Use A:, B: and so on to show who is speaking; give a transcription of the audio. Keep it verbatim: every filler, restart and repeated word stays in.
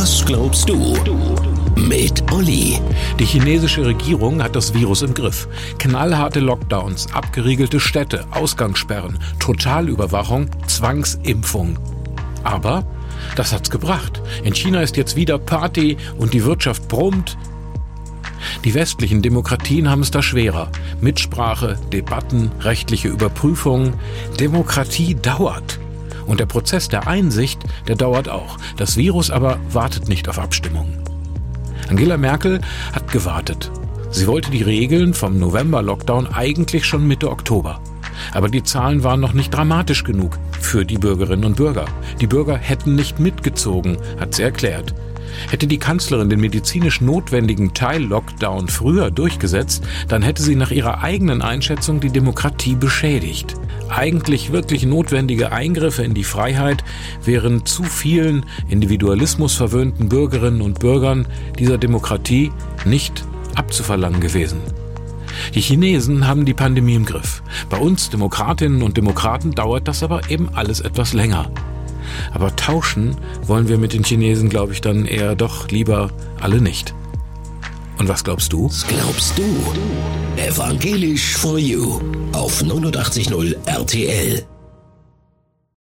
A: Was glaubst du? Mit Olli.
B: Die chinesische Regierung hat das Virus im Griff. Knallharte Lockdowns, abgeriegelte Städte, Ausgangssperren, Totalüberwachung, Zwangsimpfung. Aber das hat's gebracht. In China ist jetzt wieder Party und die Wirtschaft brummt. Die westlichen Demokratien haben es da schwerer. Mitsprache, Debatten, rechtliche Überprüfungen. Demokratie dauert. Und der Prozess der Einsicht, der dauert auch. Das Virus aber wartet nicht auf Abstimmungen. Angela Merkel hat gewartet. Sie wollte die Regeln vom November-Lockdown eigentlich schon Mitte Oktober. Aber die Zahlen waren noch nicht dramatisch genug für die Bürgerinnen und Bürger. Die Bürger hätten nicht mitgezogen, hat sie erklärt. Hätte die Kanzlerin den medizinisch notwendigen Teil-Lockdown früher durchgesetzt, dann hätte sie nach ihrer eigenen Einschätzung die Demokratie beschädigt. Eigentlich wirklich notwendige Eingriffe in die Freiheit wären zu vielen individualismusverwöhnten Bürgerinnen und Bürgern dieser Demokratie nicht abzuverlangen gewesen. Die Chinesen haben die Pandemie im Griff. Bei uns Demokratinnen und Demokraten dauert das aber eben alles etwas länger. Aber tauschen wollen wir mit den Chinesen, glaube ich, dann eher doch lieber alle nicht. Und was glaubst du?
A: Was glaubst du? Evangelisch for You auf neunundachtzig Komma null R T L.